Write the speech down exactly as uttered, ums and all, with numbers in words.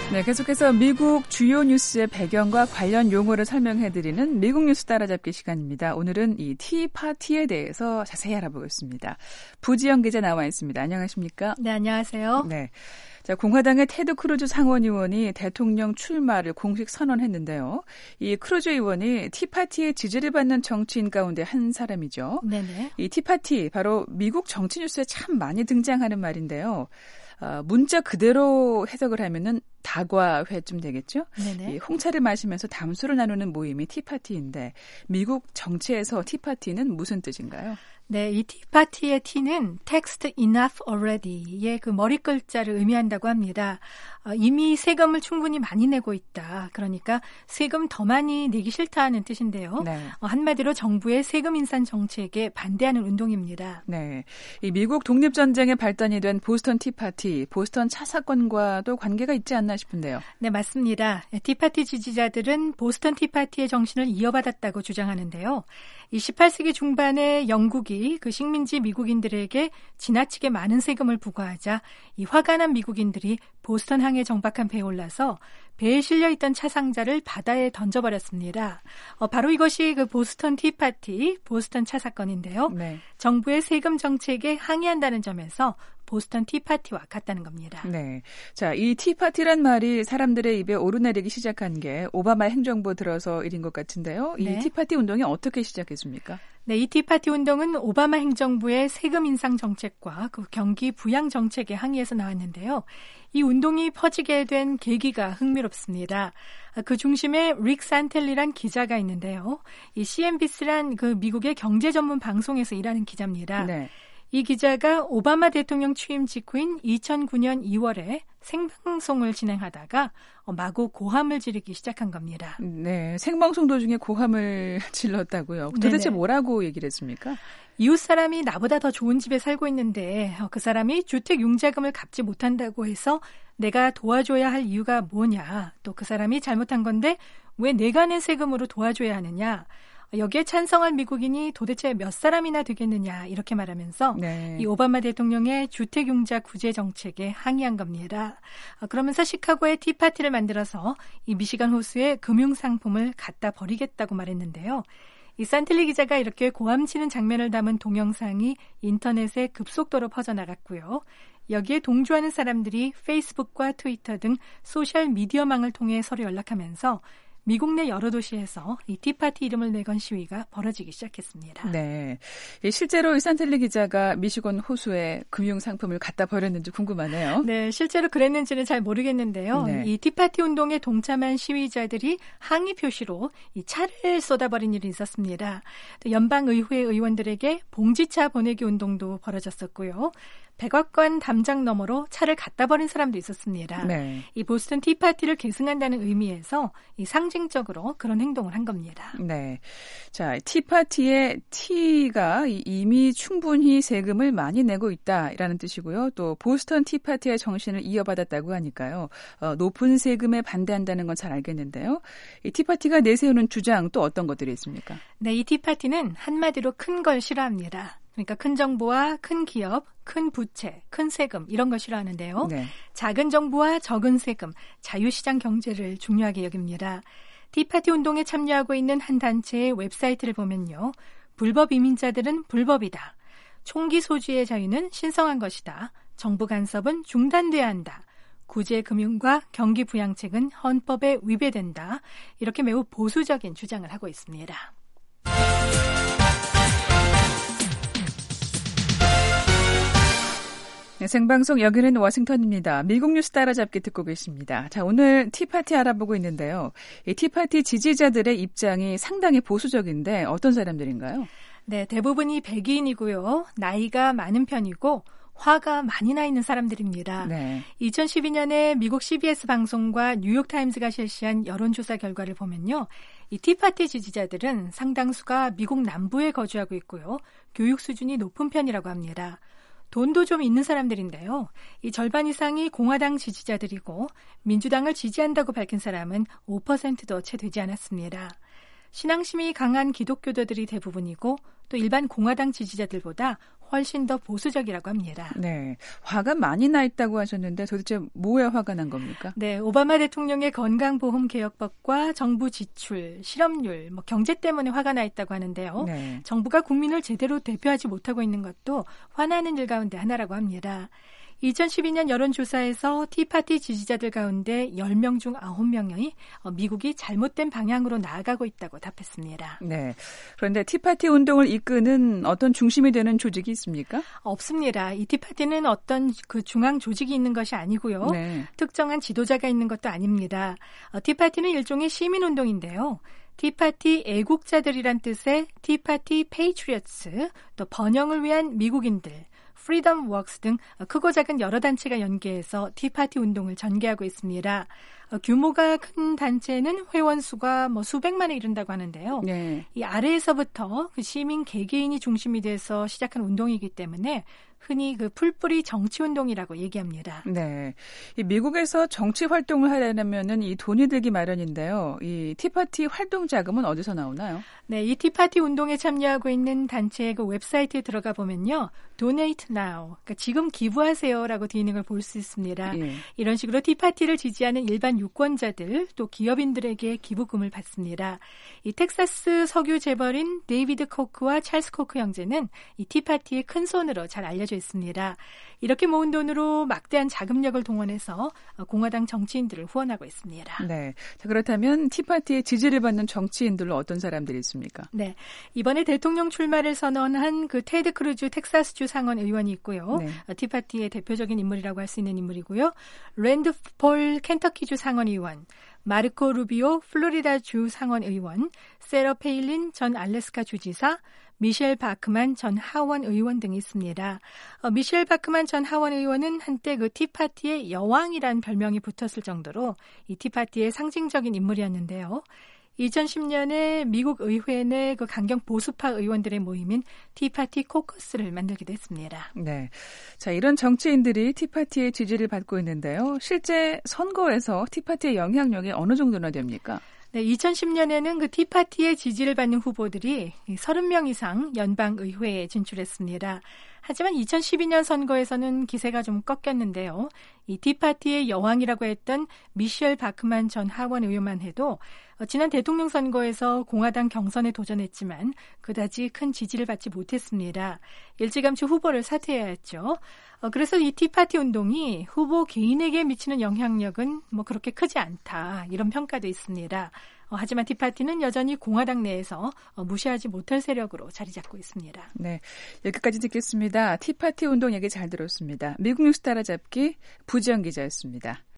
네, 계속해서 미국 주요 뉴스의 배경과 관련 용어를 설명해드리는 미국 뉴스 따라잡기 시간입니다. 오늘은 이 티파티에 대해서 자세히 알아보겠습니다. 부지영 기자 나와 있습니다. 안녕하십니까? 네, 안녕하세요. 네. 자, 공화당의 테드 크루즈 상원 의원이 대통령 출마를 공식 선언했는데요. 이 크루즈 의원이 티파티의 지지를 받는 정치인 가운데 한 사람이죠. 네네. 이 티파티, 바로 미국 정치 뉴스에 참 많이 등장하는 말인데요. 어, 문자 그대로 해석을 하면은 다과회쯤 되겠죠? 네네. 이 홍차를 마시면서 담소를 나누는 모임이 티파티인데 미국 정치에서 티파티는 무슨 뜻인가요? 네, 이 티파티의 T는 text enough already의 그 머리 글자를 의미한다고 합니다. 어, 이미 세금을 충분히 많이 내고 있다. 그러니까 세금 더 많이 내기 싫다는 뜻인데요. 네. 어, 한마디로 정부의 세금 인상 정책에 반대하는 운동입니다. 네, 이 미국 독립전쟁의 발단이 된 보스턴 티파티, 보스턴 차 사건과도 관계가 있지 않나 싶은데요. 네, 맞습니다. 티파티 지지자들은 보스턴 티파티의 정신을 이어받았다고 주장하는데요. 이 십팔 세기 중반에 영국이 그 식민지 미국인들에게 지나치게 많은 세금을 부과하자 이 화가 난 미국인들이 보스턴 항에 정박한 배에 올라서 배에 실려있던 차 상자를 바다에 던져버렸습니다. 어, 바로 이것이 그 보스턴 티파티, 보스턴 차 사건인데요. 네. 정부의 세금 정책에 항의한다는 점에서 보스턴 티파티와 같다는 겁니다. 네. 자, 이 티파티란 말이 사람들의 입에 오르내리기 시작한 게 오바마 행정부 들어서 일인 것 같은데요. 이 네. 티파티 운동이 어떻게 시작했습니까? 네, 이 티파티 운동은 오바마 행정부의 세금 인상 정책과 그 경기 부양 정책에 항의해서 나왔는데요. 이 운동이 퍼지게 된 계기가 흥미롭습니다. 그 중심에 릭 산텔리란 기자가 있는데요. 이 씨엔비씨란 그 미국의 경제 전문 방송에서 일하는 기자입니다. 네. 이 기자가 오바마 대통령 취임 직후인 이천구 년 이월에 생방송을 진행하다가 마구 고함을 지르기 시작한 겁니다. 네, 생방송 도중에 고함을 질렀다고요. 도대체 네네. 뭐라고 얘기를 했습니까? 이웃 사람이 나보다 더 좋은 집에 살고 있는데 그 사람이 주택 융자금을 갚지 못한다고 해서 내가 도와줘야 할 이유가 뭐냐. 또 그 사람이 잘못한 건데 왜 내가 낸 세금으로 도와줘야 하느냐. 여기에 찬성한 미국인이 도대체 몇 사람이나 되겠느냐 이렇게 말하면서 네. 이 오바마 대통령의 주택융자 구제 정책에 항의한 겁니다. 그러면서 시카고에 티파티를 만들어서 이 미시간 호수에 금융상품을 갖다 버리겠다고 말했는데요. 이 산텔리 기자가 이렇게 고함치는 장면을 담은 동영상이 인터넷에 급속도로 퍼져나갔고요. 여기에 동조하는 사람들이 페이스북과 트위터 등 소셜미디어망을 통해 서로 연락하면서 미국 내 여러 도시에서 이 티파티 이름을 내건 시위가 벌어지기 시작했습니다. 네, 실제로 이 산텔리 기자가 미시건 호수에 금융상품을 갖다 버렸는지 궁금하네요. 네, 실제로 그랬는지는 잘 모르겠는데요. 네. 이 티파티 운동에 동참한 시위자들이 항의 표시로 이 차를 쏟아버린 일이 있었습니다. 또 연방의회 의원들에게 봉지차 보내기 운동도 벌어졌었고요. 백악관 담장 너머로 차를 갖다 버린 사람도 있었습니다. 네. 이 보스턴 티파티를 계승한다는 의미에서 이 상징적으로 그런 행동을 한 겁니다. 네. 자, 티파티의 T가 이미 충분히 세금을 많이 내고 있다라는 뜻이고요. 또 보스턴 티파티의 정신을 이어받았다고 하니까요. 어, 높은 세금에 반대한다는 건 잘 알겠는데요. 이 티파티가 내세우는 주장 또 어떤 것들이 있습니까? 네, 이 티파티는 한마디로 큰 걸 싫어합니다. 그러니까 큰 정부와 큰 기업, 큰 부채, 큰 세금 이런 걸 싫어하는데요. 네. 작은 정부와 적은 세금, 자유시장 경제를 중요하게 여깁니다. 티파티 운동에 참여하고 있는 한 단체의 웹사이트를 보면요. 불법 이민자들은 불법이다. 총기 소지의 자유는 신성한 것이다. 정부 간섭은 중단돼야 한다. 구제 금융과 경기 부양책은 헌법에 위배된다. 이렇게 매우 보수적인 주장을 하고 있습니다. 네, 생방송 여기는 워싱턴입니다. 미국 뉴스 따라잡기 듣고 계십니다. 자, 오늘 티파티 알아보고 있는데요. 이 티파티 지지자들의 입장이 상당히 보수적인데 어떤 사람들인가요? 네, 대부분이 백인이고요. 나이가 많은 편이고 화가 많이 나 있는 사람들입니다. 네. 이천십이 년에 미국 씨비에스 방송과 뉴욕타임즈가 실시한 여론조사 결과를 보면요. 이 티파티 지지자들은 상당수가 미국 남부에 거주하고 있고요. 교육 수준이 높은 편이라고 합니다. 돈도 좀 있는 사람들인데요. 이 절반 이상이 공화당 지지자들이고 민주당을 지지한다고 밝힌 사람은 오 퍼센트도 채 되지 않았습니다. 신앙심이 강한 기독교도들이 대부분이고 또 일반 공화당 지지자들보다 훨씬 더 보수적이라고 합니다. 네, 화가 많이 나 있다고 하셨는데 도대체 뭐에 화가 난 겁니까? 네, 오바마 대통령의 건강보험 개혁법과 정부 지출, 실업률, 뭐 경제 때문에 화가 나 있다고 하는데요. 네. 정부가 국민을 제대로 대표하지 못하고 있는 것도 화나는 일 가운데 하나라고 합니다. 이천십이 년 여론조사에서 티파티 지지자들 가운데 열 명 중 아홉 명이 미국이 잘못된 방향으로 나아가고 있다고 답했습니다. 네. 그런데 티파티 운동을 이끄는 어떤 중심이 되는 조직이 있습니까? 없습니다. 이 티파티는 어떤 그 중앙 조직이 있는 것이 아니고요. 네. 특정한 지도자가 있는 것도 아닙니다. 티파티는 일종의 시민운동인데요. 티파티 애국자들이란 뜻의 티파티 페이트리어츠, 또 번영을 위한 미국인들, 프리덤 웍스 등 크고 작은 여러 단체가 연계해서 티파티 운동을 전개하고 있습니다. 규모가 큰 단체는 회원 수가 뭐 수백만에 이른다고 하는데요. 네. 이 아래에서부터 그 시민 개개인이 중심이 돼서 시작한 운동이기 때문에 흔히 그 풀뿌리 정치운동이라고 얘기합니다. 네, 이 미국에서 정치 활동을 하려면은 이 돈이 들기 마련인데요. 이 티파티 활동 자금은 어디서 나오나요? 네, 이 티파티 운동에 참여하고 있는 단체의 그 웹사이트에 들어가 보면요, Donate Now, 그러니까 지금 기부하세요라고 되어 있는 걸 볼 수 있습니다. 예. 이런 식으로 티파티를 지지하는 일반 유권자들 또 기업인들에게 기부금을 받습니다. 이 텍사스 석유 재벌인 데이비드 코크와 찰스 코크 형제는 이 티파티의 큰 손으로 잘 알려져 있습니다. 이렇게 모은 돈으로 막대한 자금력을 동원해서 공화당 정치인들을 후원하고 있습니다. 네, 자, 그렇다면 티파티의 지지를 받는 정치인들은 어떤 사람들이 있습니까? 네, 이번에 대통령 출마를 선언한 그 테드 크루즈 텍사스주 상원 의원이 있고요. 네. 티파티의 대표적인 인물이라고 할 수 있는 인물이고요. 랜드 폴 켄터키주 상원 의원, 마르코 루비오 플로리다주 상원 의원, 세러 페일린 전 알래스카 주지사, 미셸 바크만 전 하원 의원 등이 있습니다. 어, 미셸 바크만 전 하원 의원은 한때 그 티파티의 여왕이란 별명이 붙었을 정도로 이 티파티의 상징적인 인물이었는데요. 이천십 년에 미국 의회 내 그 강경 보수파 의원들의 모임인 티파티 코커스를 만들기도 했습니다. 네, 자, 이런 정치인들이 티파티의 지지를 받고 있는데요. 실제 선거에서 티파티의 영향력이 어느 정도나 됩니까? 네, 이천십 년에는 그 티파티의 지지를 받는 후보들이 서른 명 이상 연방의회에 진출했습니다. 하지만 이천십이 년 선거에서는 기세가 좀 꺾였는데요. 이 티파티의 여왕이라고 했던 미셸 바크만 전 하원 의원만 해도 지난 대통령 선거에서 공화당 경선에 도전했지만 그다지 큰 지지를 받지 못했습니다. 일찌감치 후보를 사퇴해야 했죠. 그래서 이 티파티 운동이 후보 개인에게 미치는 영향력은 뭐 그렇게 크지 않다, 이런 평가도 있습니다. 하지만 티파티는 여전히 공화당 내에서 무시하지 못할 세력으로 자리 잡고 있습니다. 네, 여기까지 듣겠습니다. 티파티 운동 얘기 잘 들었습니다. 미국 뉴스 따라잡기 부지영 기자였습니다.